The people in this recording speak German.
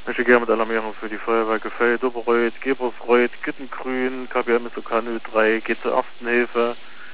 Möchte gerne mit Alarmierung für die Feuerwehr Gefeld, Oberreuth, Gebersreuth, Güttengrün, KBM Mesokan 03, geht zur Ersten Hilfe.